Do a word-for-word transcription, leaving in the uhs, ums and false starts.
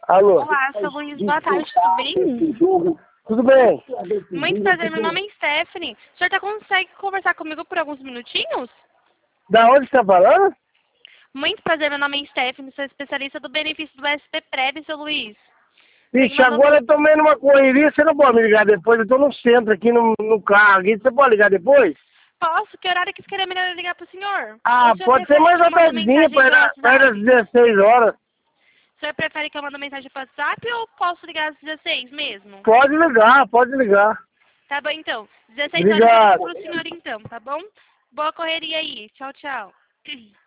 Alô? Olá, sou Luiz, boa tarde, tudo bem? Tudo bem? Muito prazer, meu nome é Stephanie. O senhor tá, consegue conversar comigo por alguns minutinhos? Da onde você tá falando? Muito prazer, meu nome é Stephanie, sou especialista do benefício do S P Prev, seu Luiz. Ixi, agora eu tô meio numa correria, você não pode me ligar depois, eu tô no centro aqui no, no carro aqui, você pode ligar depois? Posso? Que horário que seria melhor eu ligar pro senhor? Ah, Ou o senhor pode ser prefere mais que eu à mande tardezinha, mensagem pelo para as WhatsApp? dezesseis horas. O senhor prefere que eu mande mensagem pelo WhatsApp ou posso ligar às dezesseis mesmo? Pode ligar, pode ligar. Tá bom, então. dezesseis horas eu ligo Obrigado. pro senhor, então, tá bom? Boa correria aí. Tchau, tchau.